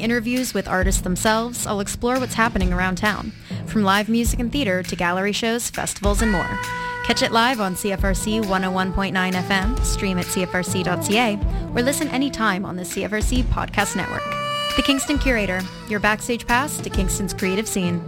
interviews with artists themselves, I'll explore what's happening around town, from live music and theater to gallery shows, festivals, and more. Catch it live on CFRC 101.9 FM, stream at cfrc.ca, or listen anytime on the CFRC Podcast Network. The Kingston Curator, your backstage pass to Kingston's creative scene.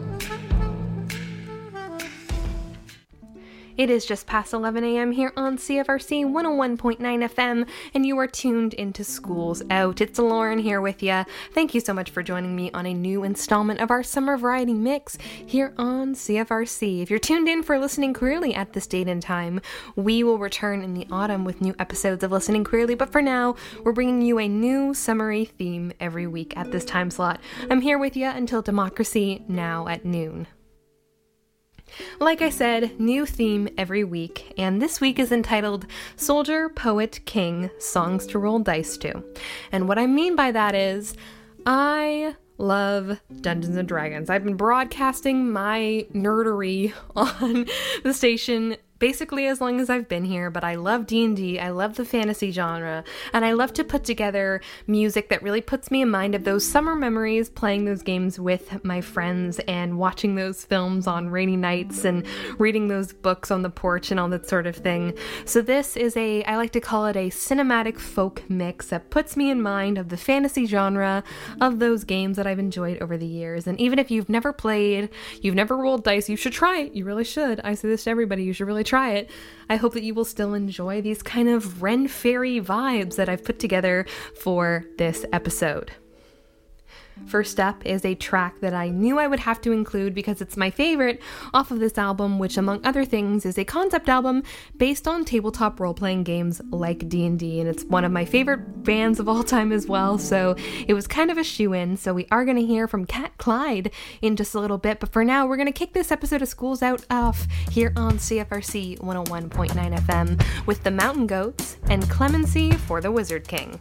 It is just past 11 a.m. here on CFRC 101.9 FM, and you are tuned into Schools Out. It's Lauren here with you. Thank you so much for joining me on a new installment of our Summer Variety Mix here on CFRC. If you're tuned in for Listening Queerly at this date and time, we will return in the autumn with new episodes of Listening Queerly, but for now, we're bringing you a new summery theme every week at this time slot. I'm here with you until Democracy Now! At noon. Like I said, new theme every week, and this week is entitled Soldier, Poet, King, Songs to Roll Dice To. And what I mean by that is, I love Dungeons & Dragons. I've been broadcasting my nerdery on the station basically as long as I've been here, but I love D&D, I love the fantasy genre, and I love to put together music that really puts me in mind of those summer memories playing those games with my friends and watching those films on rainy nights and reading those books on the porch and all that sort of thing. So this is I like to call it a cinematic folk mix that puts me in mind of the fantasy genre of those games that I've enjoyed over the years. And even if you've never played, you've never rolled dice, you should try it. You really should. I say this to everybody. You should really try it. I hope that you will still enjoy these kind of Ren Fairy vibes that I've put together for this episode. First up is a track that I knew I would have to include because it's my favorite off of this album, which among other things is a concept album based on tabletop role-playing games like D&D, and it's one of my favorite bands of all time as well, so it was kind of a shoe-in. So we are going to hear from Cat Clyde in just a little bit, but for now we're going to kick this episode of Schools Out off here on CFRC 101.9 FM with the Mountain Goats and Clemency for the Wizard King.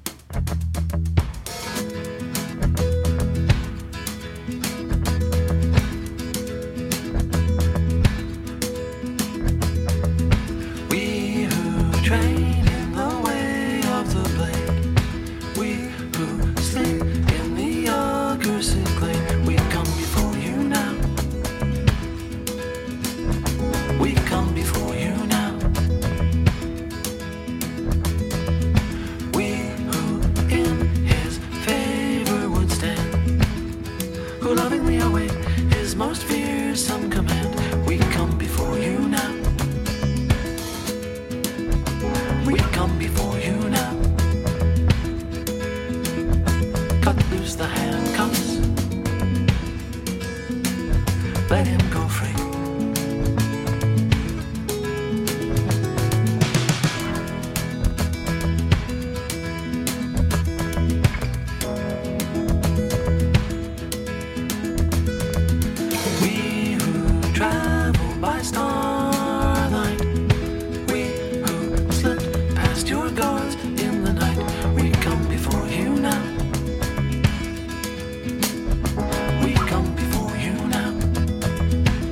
Train in the way of the blade, we who sleep in the accursed glade, we come before you now, we come before you now, we who in his favor would stand, who lovingly await his most fearsome command, we come before you now. We come before you now. Cut loose the handcuffs. Let him go free. We who travel by starlight, your guards in the night, we come before you now. We come before you now.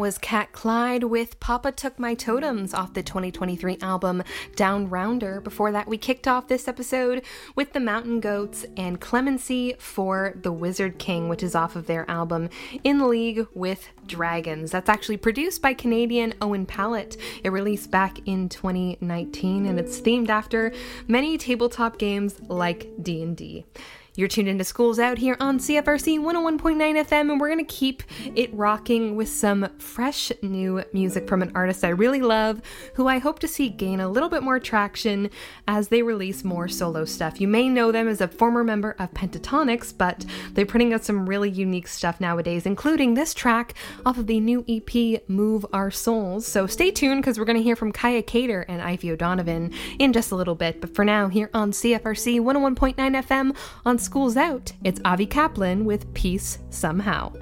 was Cat Clyde with Papa Took My Totems off the 2023 album Down Rounder. Before that, we kicked off this episode with the Mountain Goats and Clemency for The Wizard King, which is off of their album In League with Dragons. That's actually produced by Canadian Owen Pallett. It released back in 2019, and it's themed after many tabletop games like D&D. You're tuned into Schools Out here on CFRC 101.9 FM, and we're going to keep it rocking with some fresh new music from an artist I really love, who I hope to see gain a little bit more traction as they release more solo stuff. You may know them as a former member of Pentatonix, but they're putting out some really unique stuff nowadays, including this track off of the new EP, Move Our Souls. So stay tuned, because we're going to hear from Kaya Cater and Ivy O'Donovan in just a little bit. But for now, here on CFRC 101.9 FM on Schools Out, it's Avi Kaplan with Peace Somehow.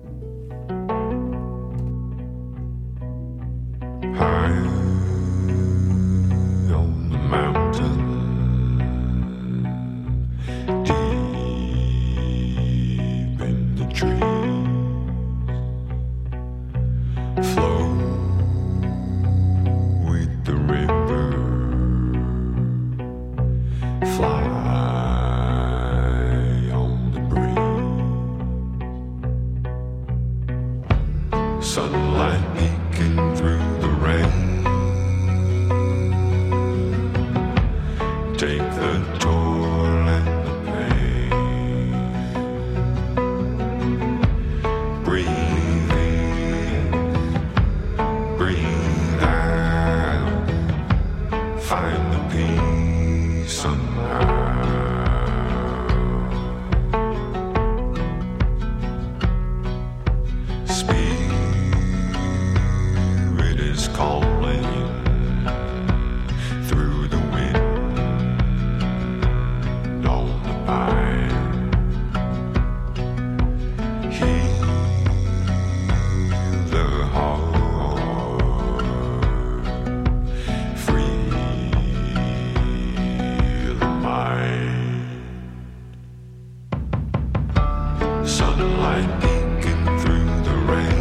High on the mountain, deep in the trees, flow with the river, fly sunlight peeking through the rain. Take the toil and the pain. Breathe in, breathe out. Find the peace somehow. Calling through the wind on the pine. Heal the heart, free the mind. Sunlight peeking through the rain.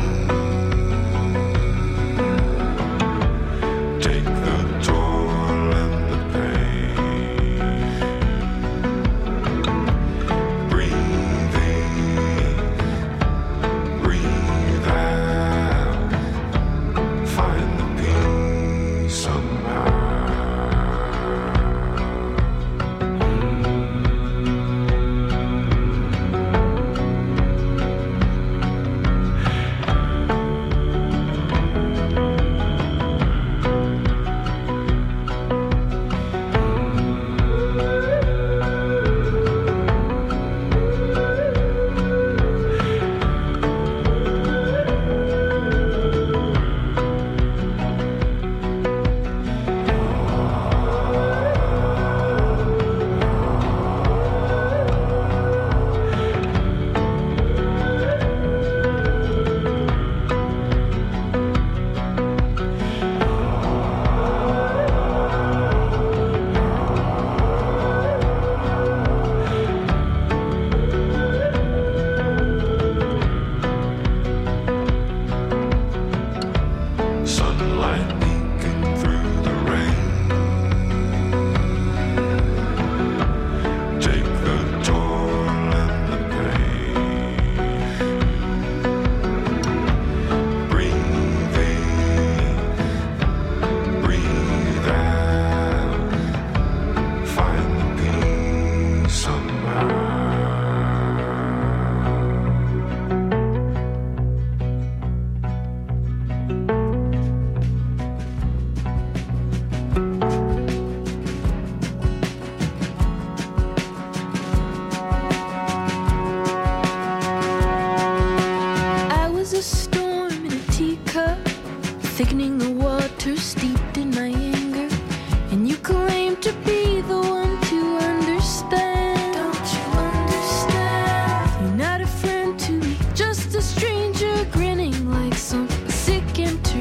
Thickening the water steeped in my anger, and you claim to be the one to understand. Don't you understand? You're not a friend to me, just a stranger grinning like some sick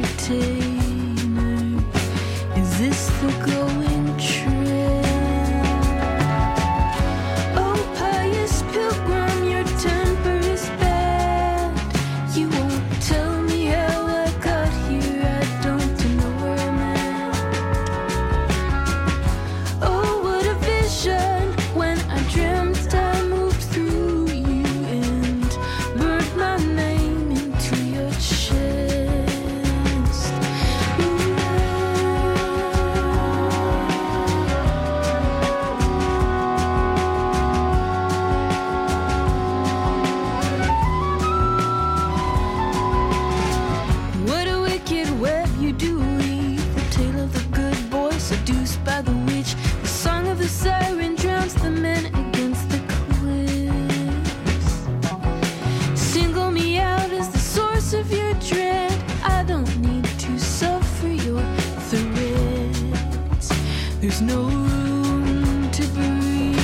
entertainer. Is this the going trend? Oh, pious pilgrim, your temper is bad. You won't tell me how I got seduced by the witch. The song of the siren drowns the men against the cliffs. Single me out as the source of your dread. I don't need to suffer your threats. There's no room to breathe.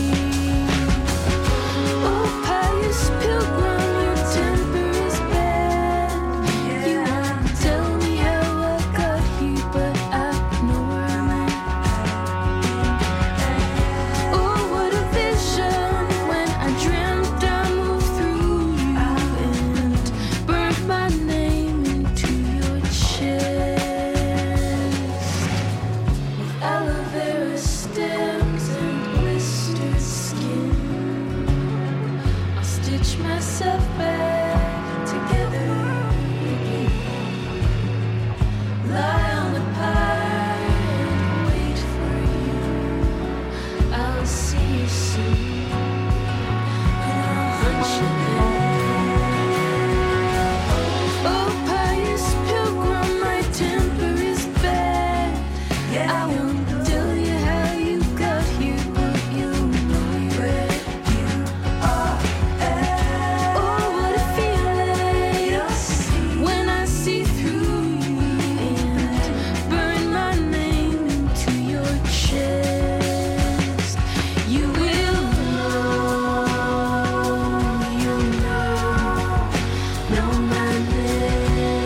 Oh, pious pilgrim, your temper is bad. You want to tell me how I got here, but I know where I'm at. Oh, what a vision when I dreamt I moved through you and burned my name into your chest. With aloe vera stems and blistered skin, I'll stitch myself back together again. Lie on the pile and wait for you. I'll see you soon. And I'll hunt you there. Oh, pious pilgrim, my temper is bad. I won't tell you how you got here, but you know where you are at. Oh, what a feeling when I see through you and burn my name into your chest. You will know, you'll know my name.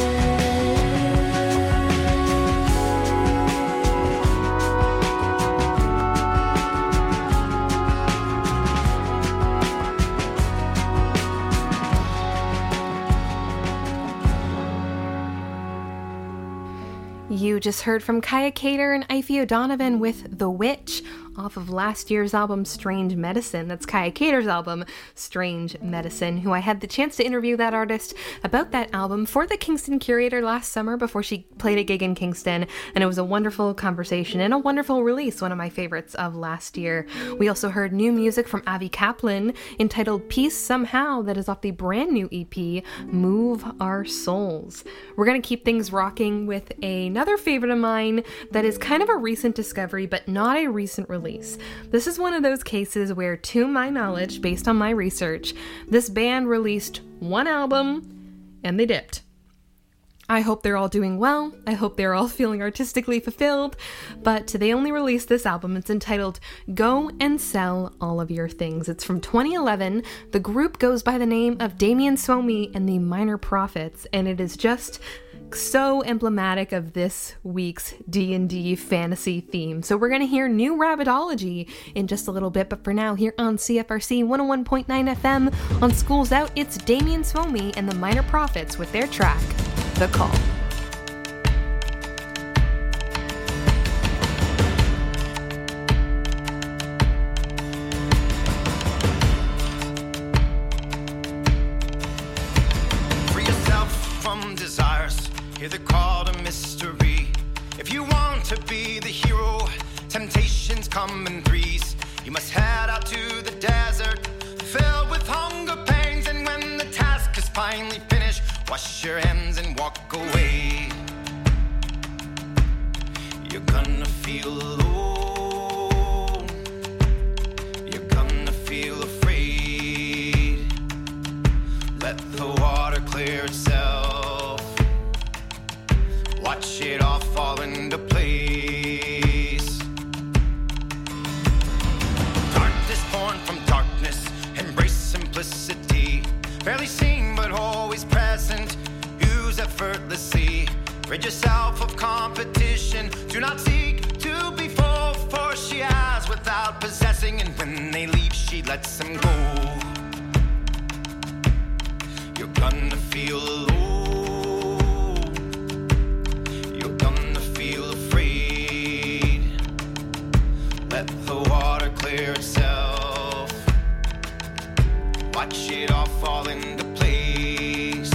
You just heard from Kaya Cater and Ivy O'Donovan with The Witch off of last year's album Strange Medicine. That's Kaya Cater's album Strange Medicine, who I had the chance to interview that artist about that album for the Kingston Curator last summer before she played a gig in Kingston, and it was a wonderful conversation and a wonderful release, one of my favorites of last year. We also heard new music from Avi Kaplan entitled Peace Somehow, that is off the brand new EP Move Our Souls. We're going to keep things rocking with another favorite of mine that is kind of a recent discovery but not a recent release. This is one of those cases where, to my knowledge, based on my research, this band released one album and they dipped. I hope they're all doing well. I hope they're all feeling artistically fulfilled, but they only released this album. It's entitled Go and Sell All of Your Things. It's from 2011. The group goes by the name of Damien Suomi and the Minor Prophets, and it is just so emblematic of this week's D&D fantasy theme. So we're going to hear new Rabbitology in just a little bit, but for now, here on CFRC 101.9 FM on School's Out, it's Damien Suomi and the Minor Prophets with their track, The Call. Free yourself from desires. Hear the call to mystery. If you want to be the hero, temptations come in threes. You must head out to the desert, filled with hunger pains. And when the task is finally finished, wash your hands and walk away. You're gonna feel alone. You're gonna feel afraid. Let the water clear itself. Watch it all fall into place. Darkness born from darkness, embrace simplicity. Barely seen but always present, use effortlessly. Rid yourself of competition, do not seek to be full, for she has without possessing. And when they leave, she lets them go. You're gonna feel alone. Let the water clear itself. Watch it all fall into place.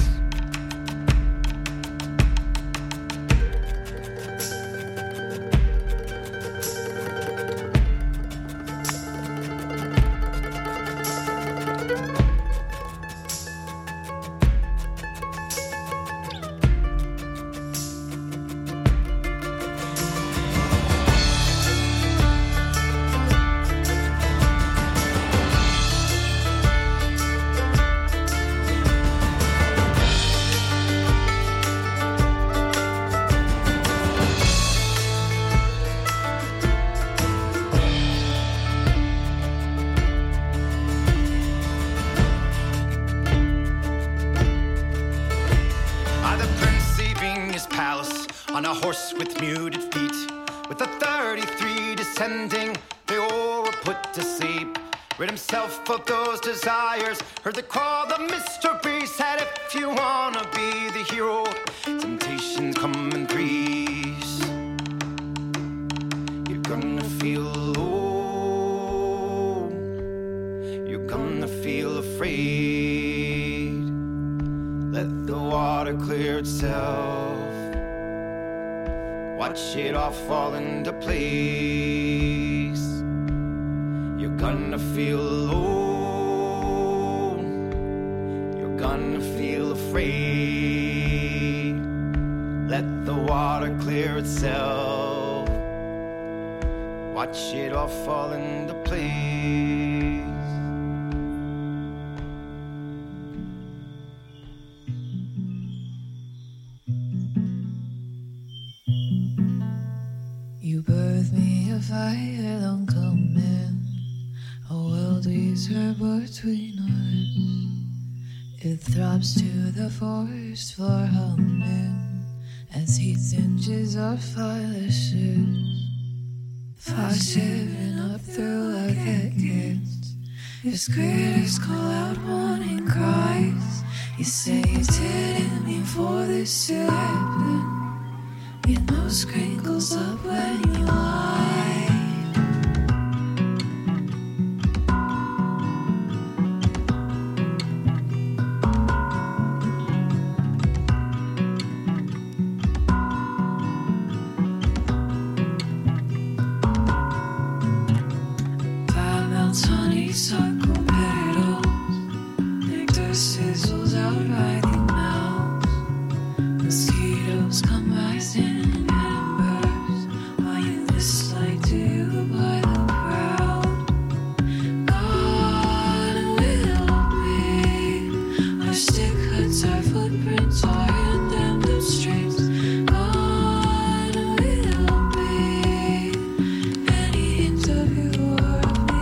pretending they all were put to sleep. Rid himself of those desires, heard the call, the mystery said, if you wanna be the hero, temptations come in threes. You're gonna feel alone, you're gonna feel afraid. Let the water clear itself, watch it all fall into place. You're gonna feel alone, you're gonna feel afraid. Let the water clear itself, watch it all fall into place. You birth me a fire, don't come in. A world we share between us. It throbs to the forest floor humming as he singes our fireships. Fire shivering up through our kids. His creators call out warning cries. You say you didn't mean for this to happen. Your nose crinkles up when you lie. Fire melts honeysuckle petals. Nectar sizzles out writhing mouths. Mosquitoes come rising in embers while you dislike to you by the crowd. God will be our stick huts, our footprints, our undammed up streams. God will be any hint of you or of me.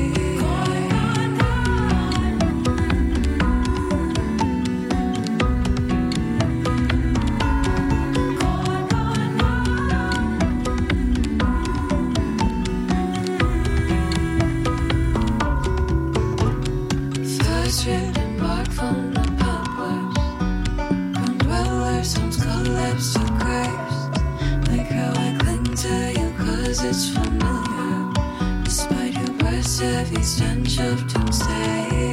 First ripped bark from the poplars, ground dwellers, homes collapsed to graves. Like how I cling to you 'cause it's familiar, despite your breath's heavy stench of doomsday.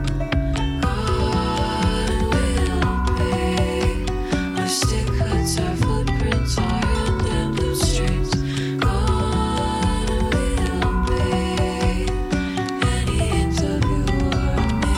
God will be our stick huts, our footprints, our undammed up streams. God will be any hint of you or of me.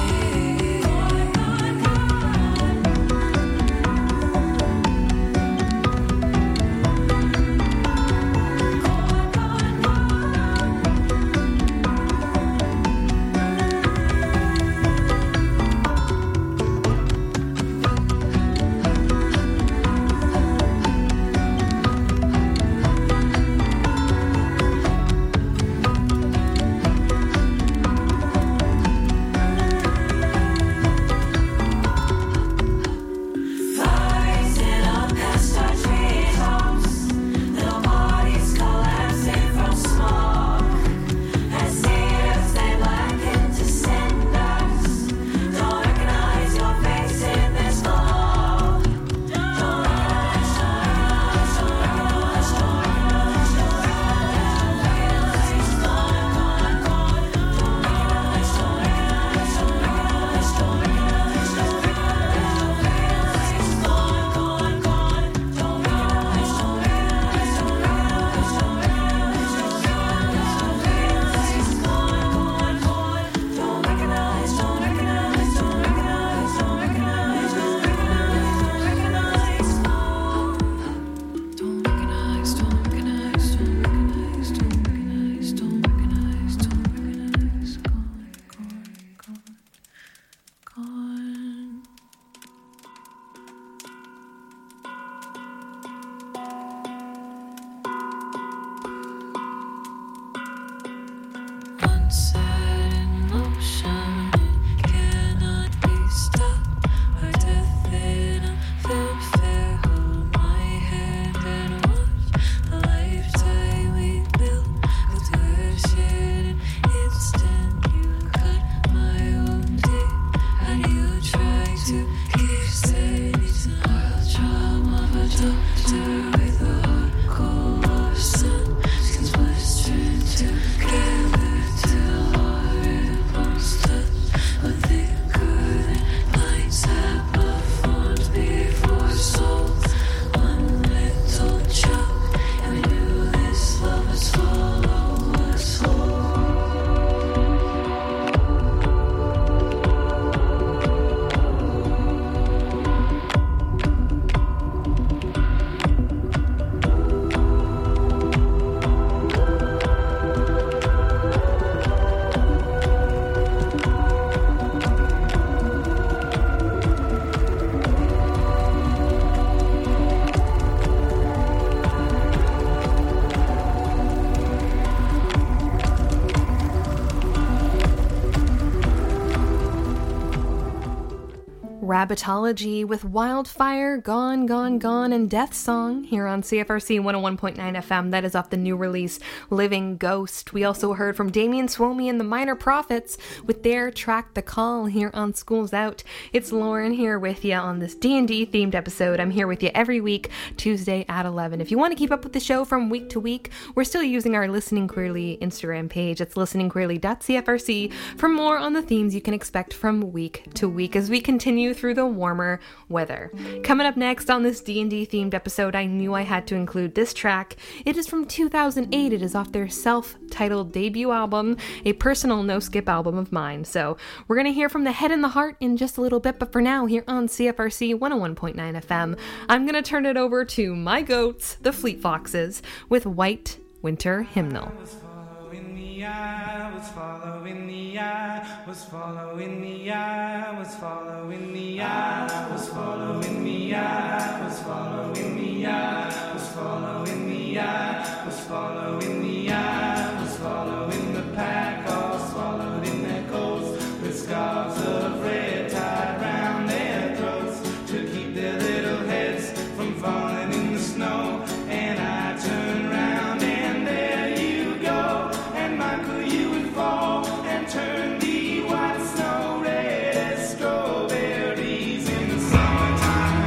Rabbitology with Wildfire, Gone, Gone, Gone, and Death Song here on CFRC 101.9 FM. That is off the new release, Living Ghost. We also heard from Damien Swomey and the Minor Prophets with their track, The Call, here on School's Out. It's Lauren here with you on this D&D themed episode. I'm here with you every week, Tuesday at 11. If you want to keep up with the show from week to week, we're still using our Listening Queerly Instagram page. It's listeningqueerly.cfrc for more on the themes you can expect from week to week as we continue through the warmer weather. Coming up next on this D&D themed episode, I knew I had to include this track. It is from 2008. It is off their self-titled debut album, a personal no-skip album of mine. So we're going to hear from the Head and the Heart in just a little bit, but for now, here on CFRC 101.9 FM, I'm going to turn it over to my goats, the Fleet Foxes, with White Winter Hymnal. Was following the eye, was following the eye, was following the eye, was following the eye, was following the eye, was following the eye, was following the eye, was following the eye, was following the pack, all swallowed in their coats, with scarves of red tied round their throats to keep their little heads from falling in the snow. And I turned round and there you go, and Michael, you would fall and turn the white snow red as strawberries in the summertime.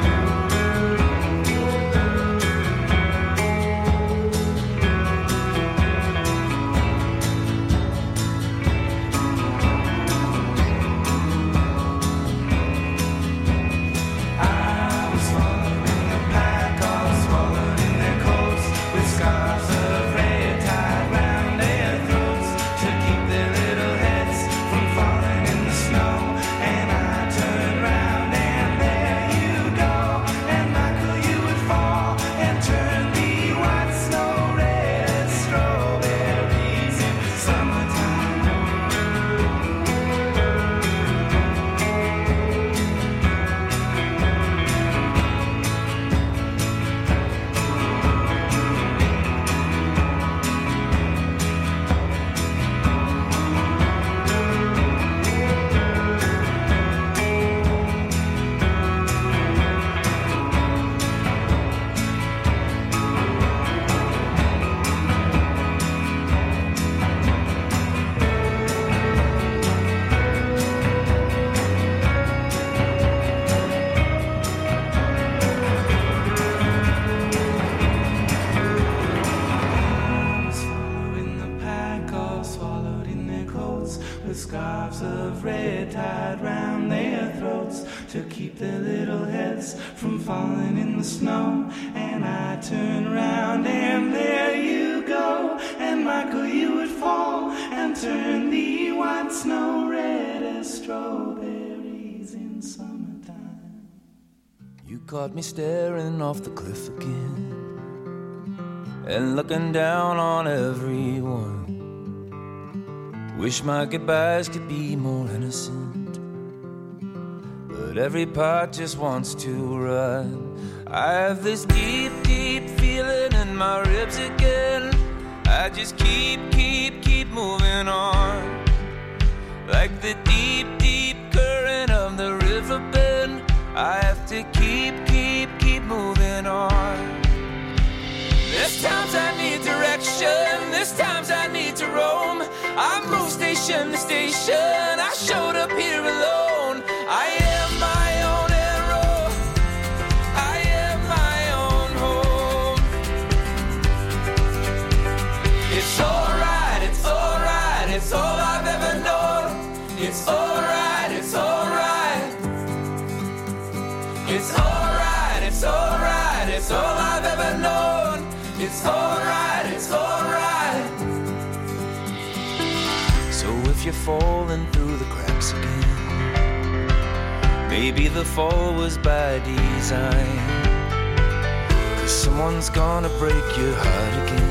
I was following the pack, all swallowed in their coats, with scarves of red tied round their throats to keep their little heads from falling in the snow. And I turned round and there you go, and Michael, you would fall and turn the white snow red as strawberries in the summertime. Was following the pack, all swallowed in their coats, with scarves of red tied round their throats to keep their little heads from falling in the snow. And I turned round and there you go, and Michael, you would fall and turn the white snow red as strawberries in summertime. You caught me staring off the cliff again and looking down on everyone. Wish my goodbyes could be more innocent, but every part just wants to run. I have this deep, deep feeling in my ribs again. I just keep moving on, like the deep, deep current of the river bend. I have to keep moving on. There's times I need direction, there's times I need to roam. I moved station to station, I showed up here alone. I am my own arrow, I am my own home. It's alright, it's alright, it's all I've ever known. It's alright, it's alright. It's alright, it's alright, it's all I've ever known. It's alright, it's alright. So if you're falling through the cracks again, maybe the fall was by design, 'cause someone's gonna break your heart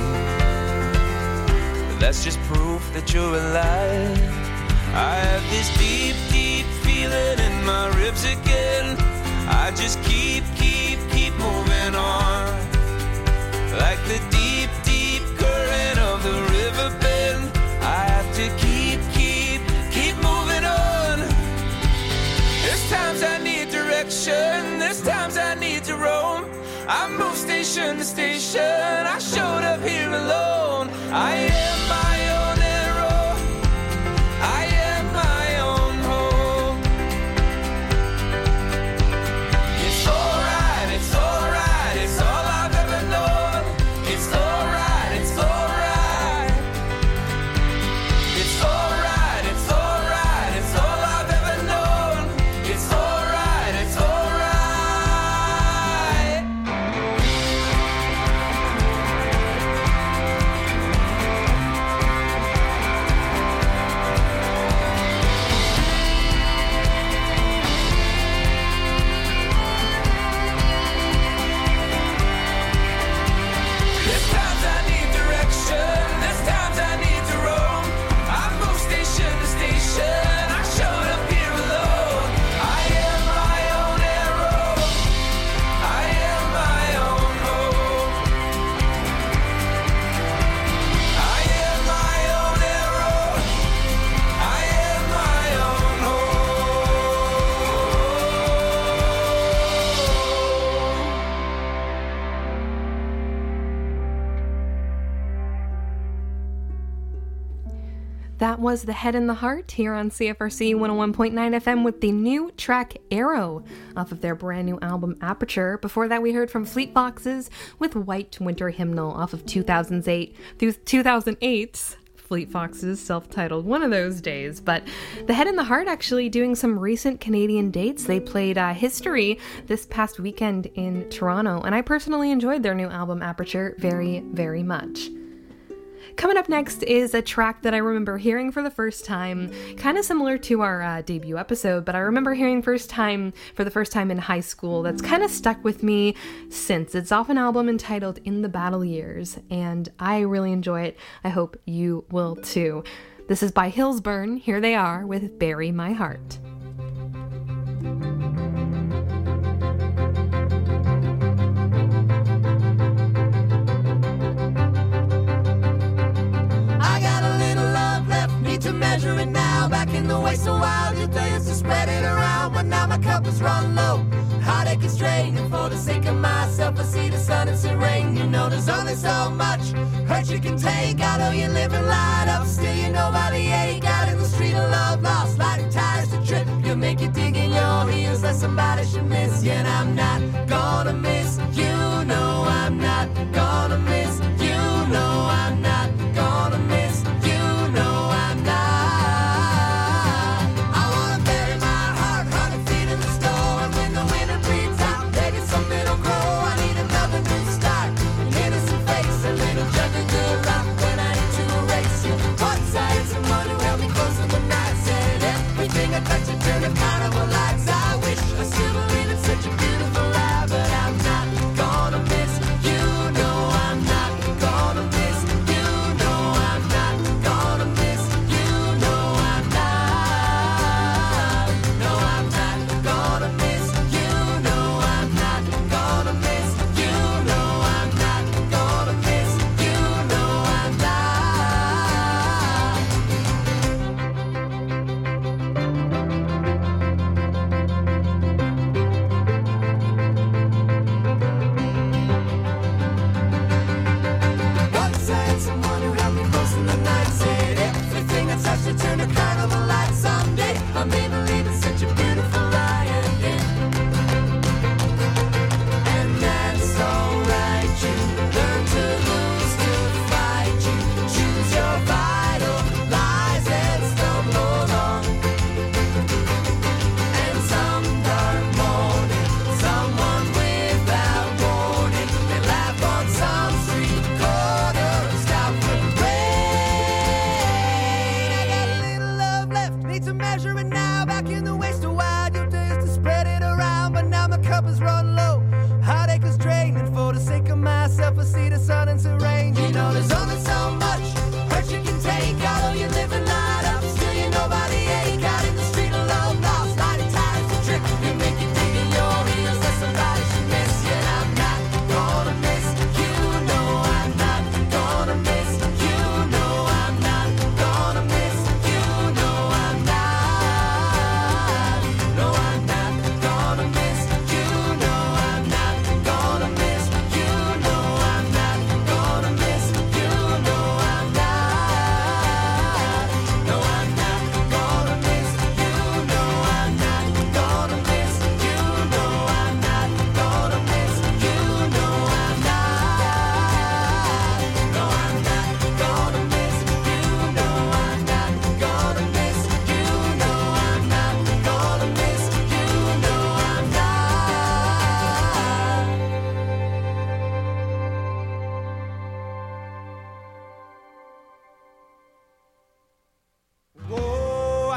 again. But that's just proof that you're alive. I have this deep, deep feeling in my ribs again. I just keep moving on, like the deep, deep current of the river bend. I have to keep moving on. There's times I need direction. station to station. I showed up here alone. I am my own hero. I am my own hope. It's alright, it's alright, it's all I've ever known. It's alright, it's alright. It's alright, it's alright, it's all I've ever known. It's alright, it's alright. There's times I need direction, there's times I need to roam. I move station to station, I showed up here alone. I am my own hero, I am my own hope. I am my own hero, I am my own That was The Head and the Heart here on CFRC 101.9 FM with the new track Arrow off of their brand new album Aperture. Before that, we heard from Fleet Foxes with White Winter Hymnal off of 2008's Fleet Foxes self-titled One of Those Days. But The Head and the Heart actually doing some recent Canadian dates. They played History this past weekend in Toronto, and I personally enjoyed their new album Aperture very, very much. Coming up next is a track that I remember hearing for the first time, kind of similar to our debut episode, but I remember hearing for the first time in high school. That's kind of stuck with me since. It's off an album entitled In the Battle Years, and I really enjoy it. I hope you will too. This is by Hillsburn. Here they are with Bury My Heart. I got a little love left, need to measure it now. Back in the way so wild, you used to spread it around. But now my cup is run low, heartache is strained. And for the sake of myself, I see the sun and some rain. You know there's only so much hurt you can take. Although you're living light up, still you nobody ache. Out in the street of love, lost, lighting tires to trip. You'll make you dig in your heels like somebody should miss you. And I'm not gonna miss you, no, I'm not gonna miss you, no, I'm not gonna miss you, no, I'm not. I wanna bury my heart 100 feet in the snow. And when the winter bleeds out, maybe something will grow. I need another new start, an innocent face, a little jug of good luck when I need to erase you. One side, someone who held me close in the night, said everything I touch it turn to carnival lights. I wish I still believe it's such a beautiful lie, but I'm not gonna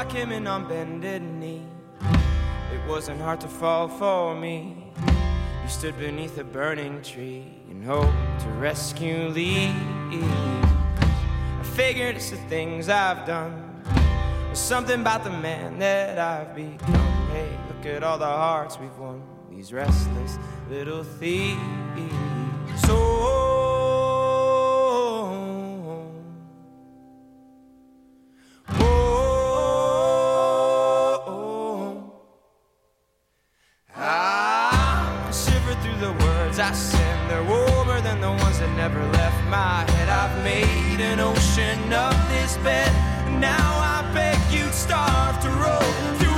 came in on bended knee. It wasn't hard to fall for me. You stood beneath a burning tree and hoped to rescue leaves. I figured it's the things I've done, there's something about the man that I've become. Hey, look at all the hearts we've won, these restless little thieves. I send, they're warmer than the ones that never left my head. I've made an ocean of this bed, and now I beg you'd starve to roll through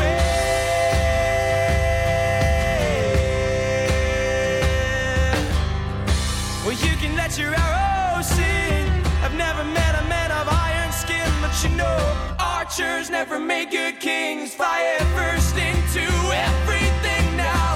it. Well, you can let your arrows sing. I've never met a man of iron skin, but you know, archers never make good kings. Fly first into everything now.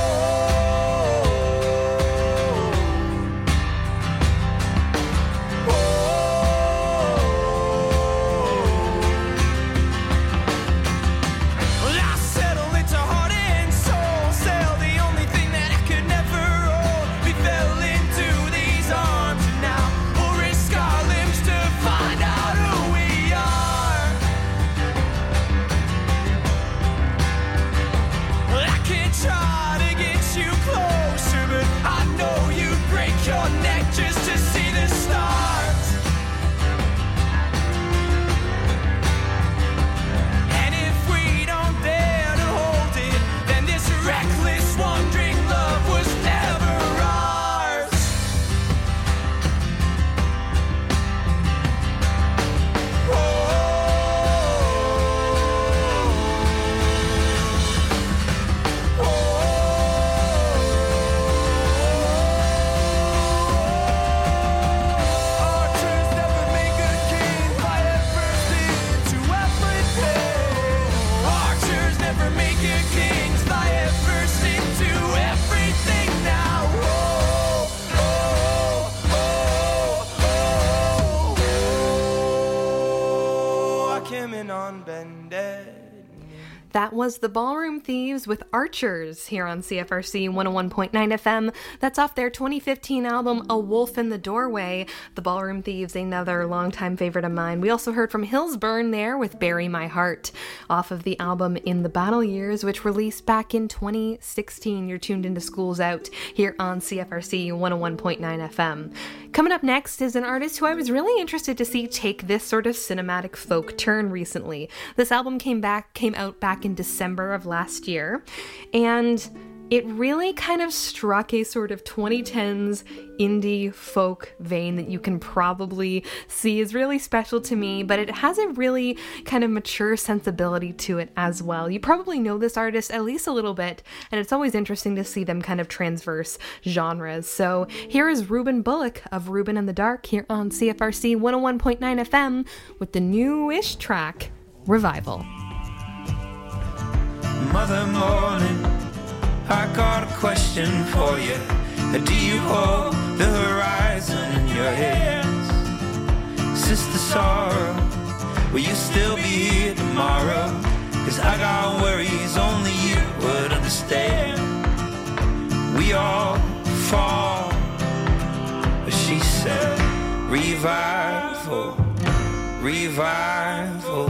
Your neck just to see the stars. And if we don't dare to hold it, then this reckless wandering love was never ours. That was the Ballroom Thieves with Archers here on CFRC 101.9 FM. That's off their 2015 album, A Wolf in the Doorway. The Ballroom Thieves, another longtime favorite of mine. We also heard from Hillsburn there with Bury My Heart off of the album In the Battle Years, which released back in 2016. You're tuned into Schools Out here on CFRC 101.9 FM. Coming up next is an artist who I was really interested to see take this sort of cinematic folk turn recently. This album came out back in December of last year, and it really kind of struck a sort of 2010s indie folk vein that you can probably see is really special to me, but it has a really kind of mature sensibility to it as well. You probably know this artist at least a little bit, and it's always interesting to see them kind of transverse genres. So here is Ruben Bullock of Ruben in the Dark here on CFRC 101.9 FM with the new-ish track, Revival. Mother morning, I got a question for you. Do you hold the horizon in your hands? Sister Sorrow, will you still be here tomorrow? 'Cause I got worries only you would understand. We all fall, but she said, revival, revival.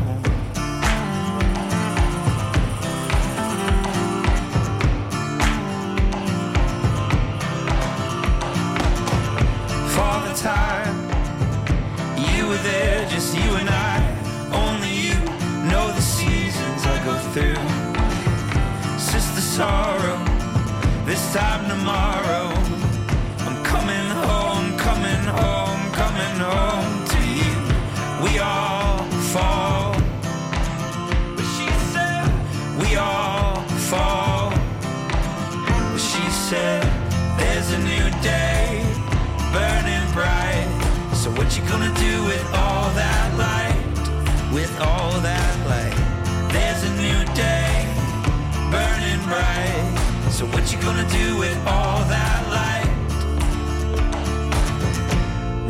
For the time you were there, just you and I, only you know the seasons I go through. Sister Sorrow, this time tomorrow, I'm coming home, coming home, coming home to you. We all fall, but she said, we all fall, but she said, there's a new day burning bright. So what you gonna do with all that light? With all that light, there's a new day burning bright. So what you gonna do with all that light?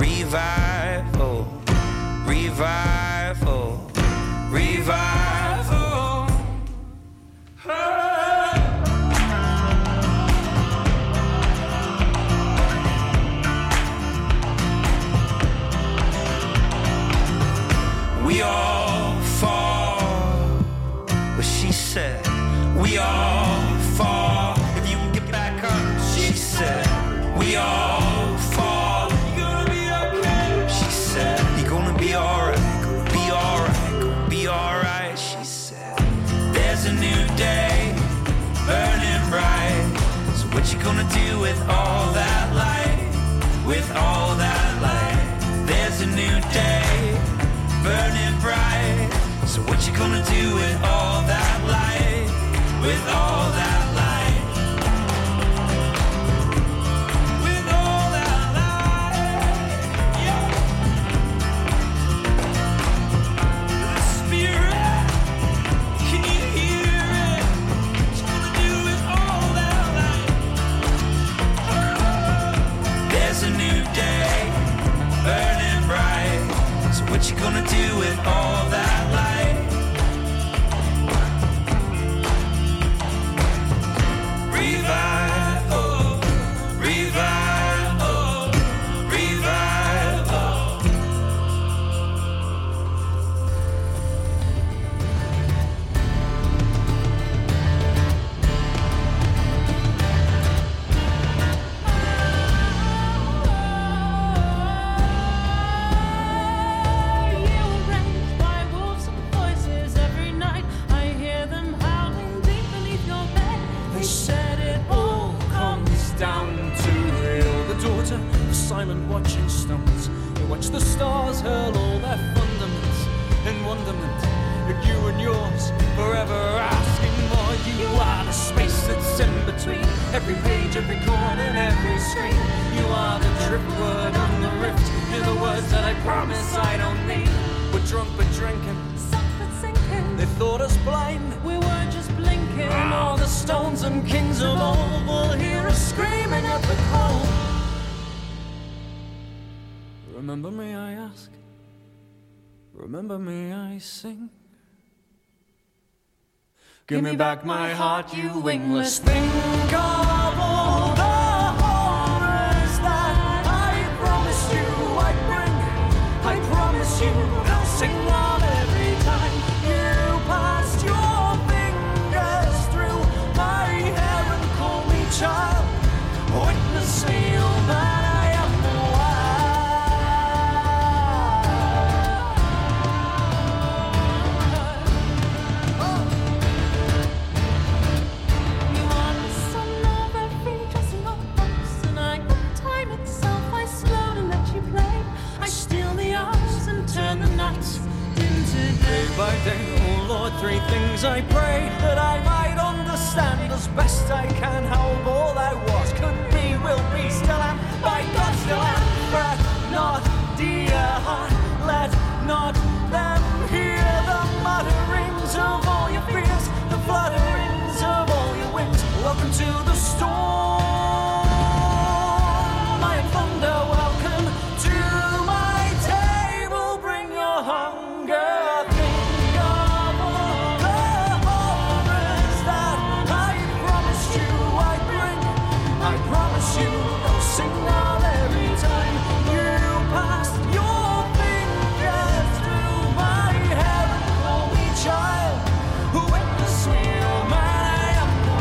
Revival, revival, revival. gonna do with all that light? With all that light? With all that light? Yeah. The spirit, can you hear it? What you gonna do with all that light? There's a new day, burning bright. So what you gonna do with all that light? Revive, oh, revive, oh, revive, oh. Silent watching stones, you watch the stars hurl all their fundaments in wonderment at you and yours, forever asking more. You are the space that's in between every page, every chord, and every screen. You are the driftwood on the rift. You're the words that I promise I don't need. We're drunk but drinking, Something sinking. they thought us blind. We were just blinking. All the stones and kings of old will hear us screaming at the cold. Remember me, I ask. Remember me, I sing. Give me back my heart, you wingless thing. Think of all the horrors that I promised you I'd bring. I promise you they'll sing on every time you passed your fingers through my hair and call me child. Witness me, oh man, I am the You are the sun of every dressing up box, and I the time itself I slowly let you play. I steal the hours and turn the nights into day by day. Oh Lord, three things I pray, that I might understand as best I can how all I was, could be, will be, still am, by God still am. Fret not, dear heart, let not them hear the mutterings of all your fears, the flutterings of all your wings. Welcome to the storm, my thunder, welcome to my table, bring your hunger. Think of all the horrors that I promised you I'd bring. I promise you they'll sing out every time you passed your fingers through my hair and call me child. Who witness me, oh man, I am the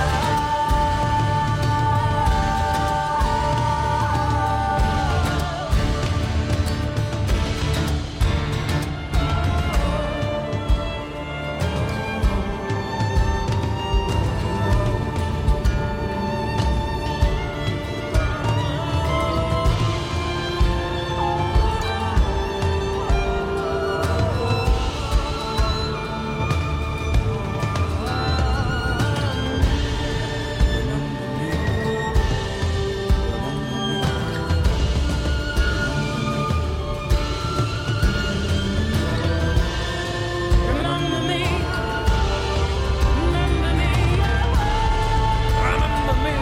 remember me, remember me. Remember me.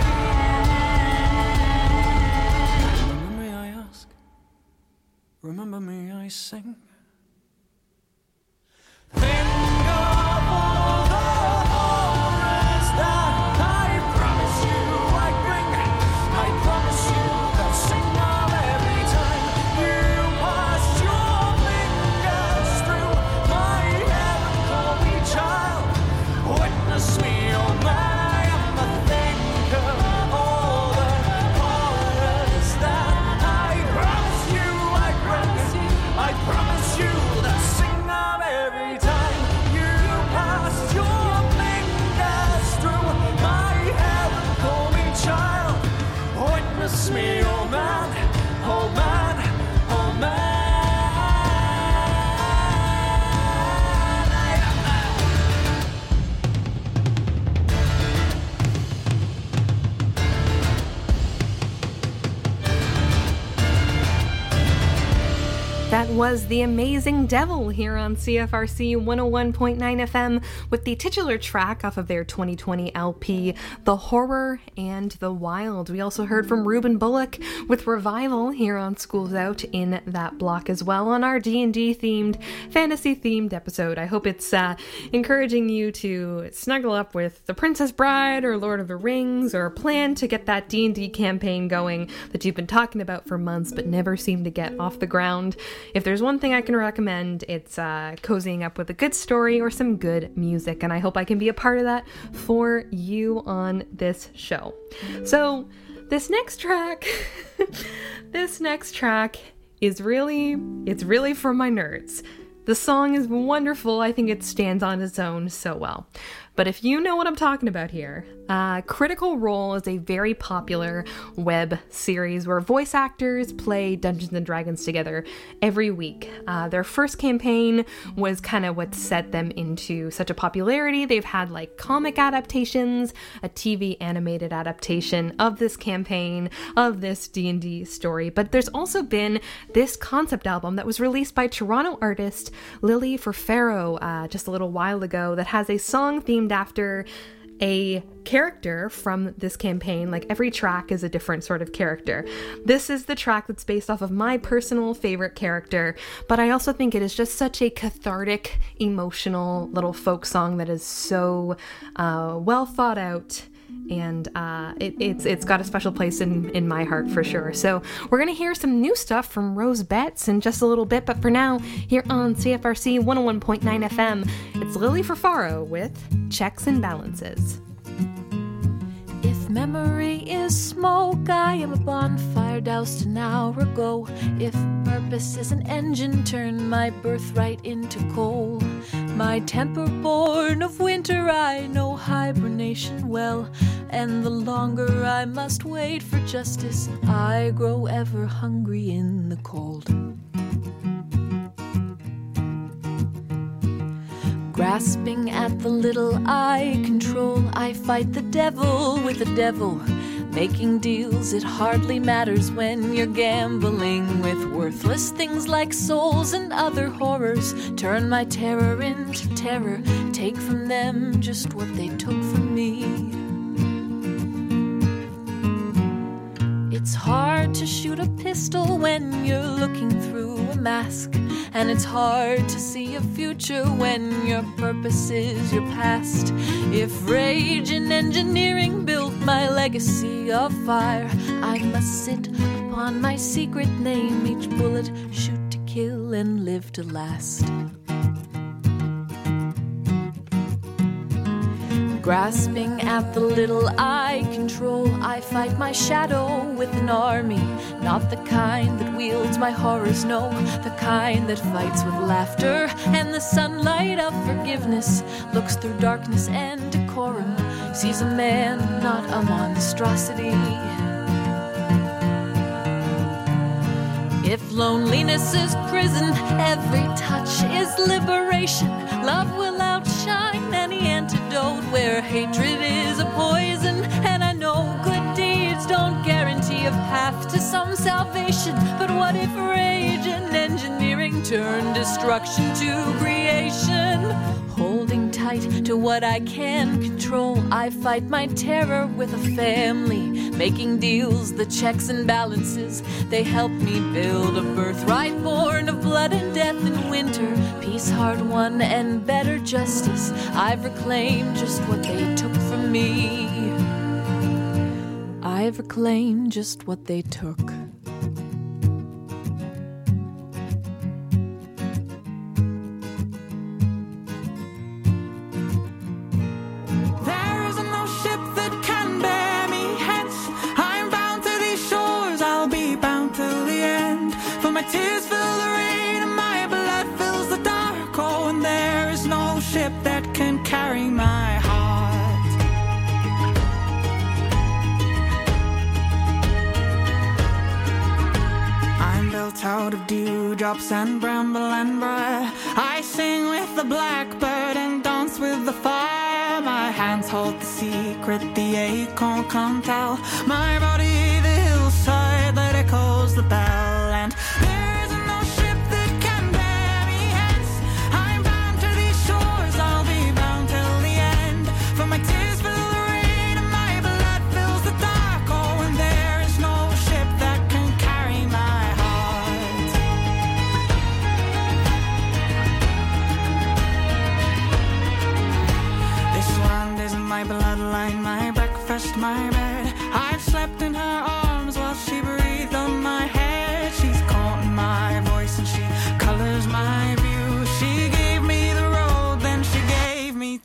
Remember me, I ask. Remember me, I sing. Think of all the horrors that I promise you I'd bring. I promise you they'll sing on every time you passed your fingers through my hair and call me child. Witness me, oh man, I am the thinker of all the horrors that I promise you I'd bring. I promise That was The Amazing Devil here on CFRC 101.9 FM with the titular track off of their 2020 LP, The Horror and the Wild. We also heard from Ruben Bullock with Revival here on Schools Out in that block as well on our D&D themed, fantasy themed episode. I hope it's encouraging you to snuggle up with The Princess Bride or Lord of the Rings, or plan to get that D&D campaign going that you've been talking about for months but never seem to get off the ground. If there's one thing I can recommend, it's cozying up with a good story or some good music, and I hope I can be a part of that for you on this show. So this next track is really for my nerds. The song is wonderful. I think it stands on its own so well. But if you know what I'm talking about here, Critical Role is a very popular web series where voice actors play Dungeons & Dragons together every week. Their first campaign was kind of what set them into such a popularity. They've had like comic adaptations, a TV animated adaptation of this campaign, of this D&D story. But there's also been this concept album that was released by Toronto artist Lily Furfaro just a little while ago that has a song themed after a character from this campaign. Like every track is a different sort of character. This is the track that's based off of my personal favorite character, but I also think it is just such a cathartic, emotional little folk song that is so well thought out, and it's got a special place in my heart for sure. So we're gonna hear some new stuff from Rose Betts in just a little bit, but for now, here on CFRC 101.9 FM, it's Lily Furfaro with Checks and Balances. If memory is smoke, I am a bonfire doused an hour ago. If purpose is an engine, turn my birthright into coal. My temper born of winter, I know hibernation well. And the longer I must wait for justice, I grow ever hungry in the cold. Grasping at the little I control, I fight the devil with the devil. Making deals, it hardly matters when you're gambling with worthless things like souls and other horrors. Turn my terror into terror, take from them just what they took from me. It's hard to shoot a pistol when you're looking through a mask. And it's hard to see a future when your purpose is your past. If rage and engineering built my legacy of fire, I must sit upon my secret name, each bullet shoot to kill and live to last. Grasping at the little I control, I fight my shadow with an army. Not the kind that wields my horrors, no, the kind that fights with laughter and the sunlight of forgiveness. Looks through darkness and decorum, sees a man, not a monstrosity. If loneliness is prison, every touch is liberation. Love will outshine any antidote where hatred is a poison. And I know good deeds don't guarantee a path to some salvation. But what if rage and engineering turn destruction to creation? Holding tight to what I can control, I fight my terror with a family. Making deals, the checks and balances, they help me build a birthright born of blood and death and winter. Peace hard won and better justice, I've reclaimed just what they took from me. I've reclaimed just what they took. Tears fill the rain and my blood fills the dark. Oh, and there is no ship that can carry my heart. I'm built out of dewdrops and bramble and briar. I sing with the blackbird and dance with the fire. My hands hold the secret the acorn can't tell. My body the hillside that echoes the bell. And there is no ship that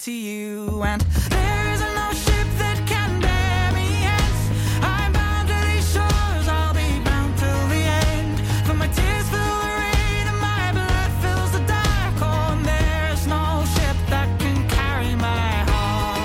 to you. And there is no ship that can bear me hence. I'm bound to these shores, I'll be bound till the end. For my tears fill the rain and my blood fills the dark. Oh, and there's no ship that can carry my heart.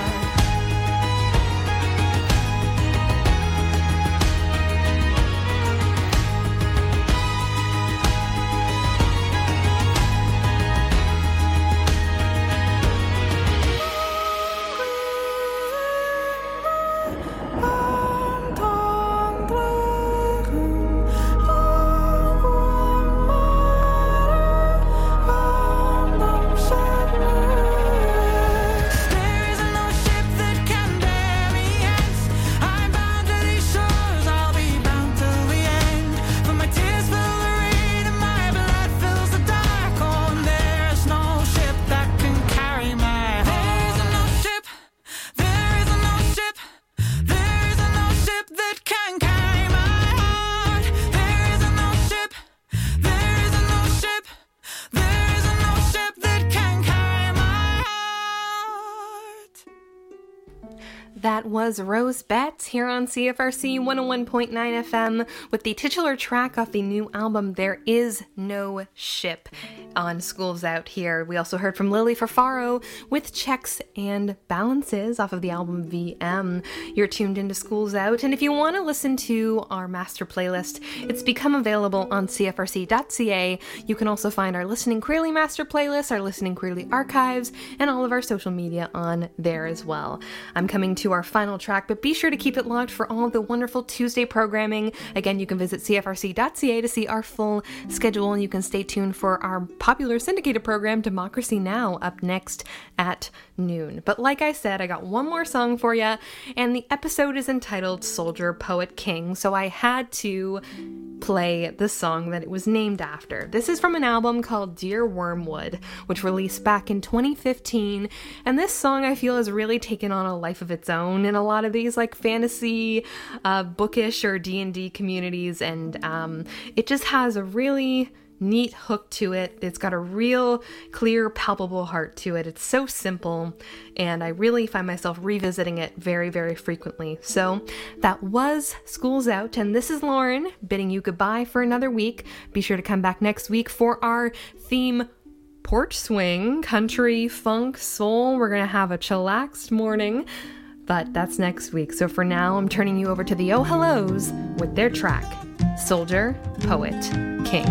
That was Rose Betts here on CFRC 101.9 FM with the titular track off the new album There Is No Ship on Schools Out here. We also heard from Lily Farfaro with Checks and Balances off of the album VM. You're tuned into Schools Out, and if you want to listen to our master playlist, it's become available on cfrc.ca. You can also find our Listening Queerly master playlist, our Listening Queerly archives, and all of our social media on there as well. I'm coming to our final track, but be sure to keep it locked for all of the wonderful Tuesday programming. Again, you can visit cfrc.ca to see our full schedule, and you can stay tuned for our popular syndicated program Democracy Now! Up next at noon. But like I said, I got one more song for you, and the episode is entitled Soldier, Poet, King, so I had to play the song that it was named after. This is from an album called Dear Wormwood, which released back in 2015, and this song I feel has really taken on a life of its own in a lot of these like fantasy, bookish or D&D communities, and it just has a really neat hook to it. It's got a real clear, palpable heart to it. It's so simple, and I really find myself revisiting it very, very frequently. So that was School's Out, and this is Lauren bidding you goodbye for another week. Be sure to come back next week for our theme porch swing, country, funk, soul. We're gonna have a chillaxed morning, but that's next week. So for now, I'm turning you over to the Oh Hellos with their track, Soldier, Poet, King.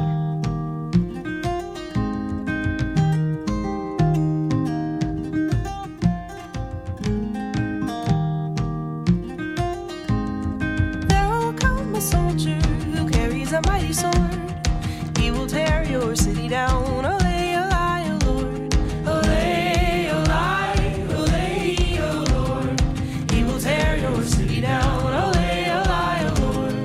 A mighty sword, he will tear your city down. Olay, olay, O Lord. Olay, olay, olay, O Lord. He will tear your city down. Olay, olay, O Lord.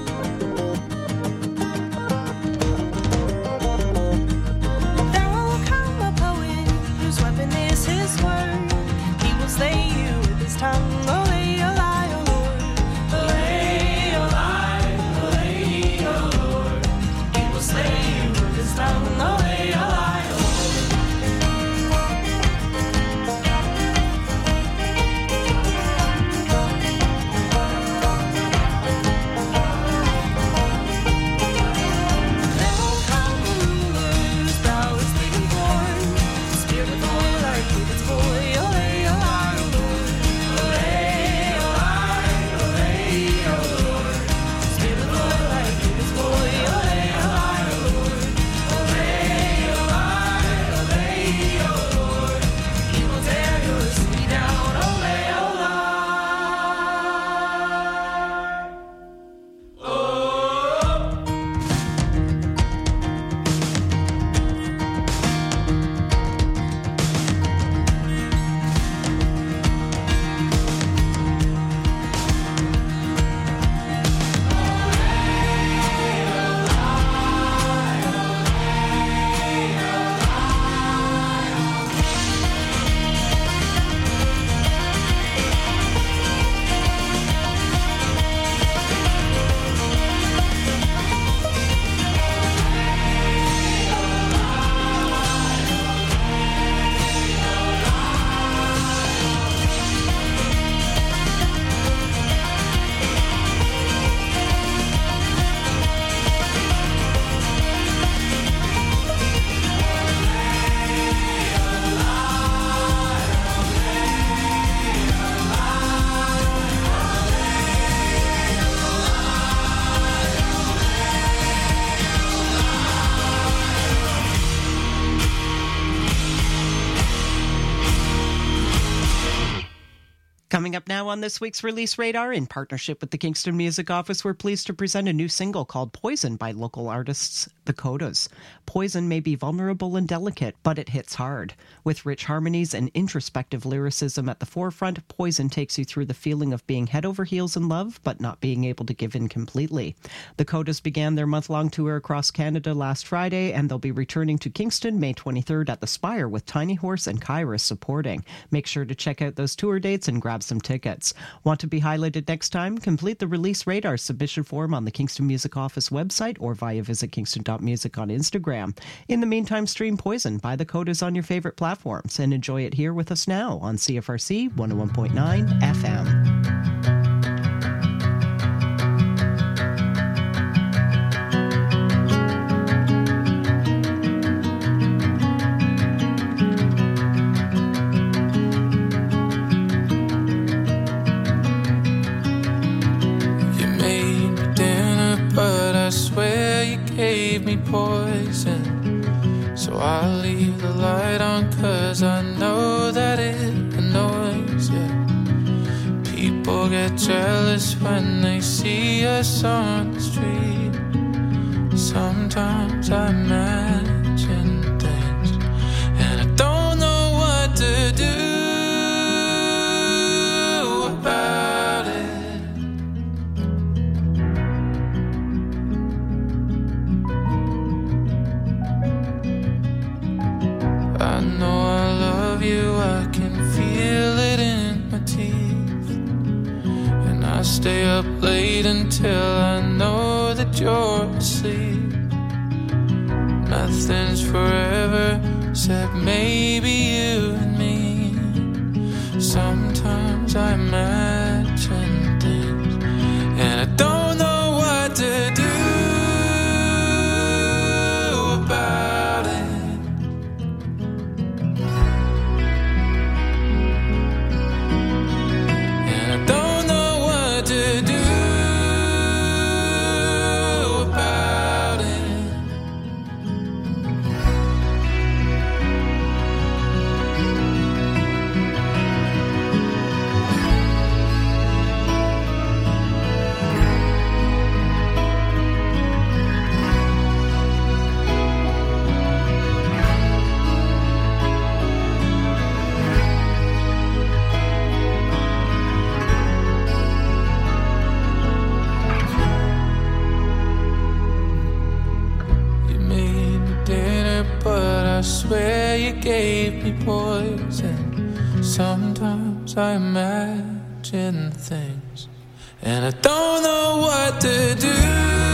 There will come a poet whose weapon is his word. He will slay you with his tongue. Olay, olay, O Lord. Olay, olay. Slay you with his tongue. up now on this week's Release Radar, in partnership with the Kingston Music Office, we're pleased to present a new single called Poison by local artists The Codas. Poison may be vulnerable and delicate, but it hits hard. With rich harmonies and introspective lyricism at the forefront, Poison takes you through the feeling of being head over heels in love, but not being able to give in completely. The Codas began their month-long tour across Canada last Friday, and they'll be returning to Kingston May 23rd at the Spire with Tiny Horse and Kairos supporting. Make sure to check out those tour dates and grab some tickets. Want to be highlighted next time? Complete the Release Radar submission form on the Kingston Music Office website or via visit kingston.music on Instagram. In the meantime, stream Poison by the Codas on your favorite platforms and enjoy it here with us now on CFRC 101.9 FM. Gave me poison, so I'll leave the light on, 'cause I know that it annoys you. People get jealous when they see us on the street. Sometimes I imagine things and I don't know what to do about it. I know I love you, I can feel it in my teeth. And I stay up late until I know that you're asleep. Nothing's forever, except maybe you and me. Sometimes I imagine things and I don't know what to do about it. I swear you gave me poison. Sometimes I imagine things and I don't know what to do.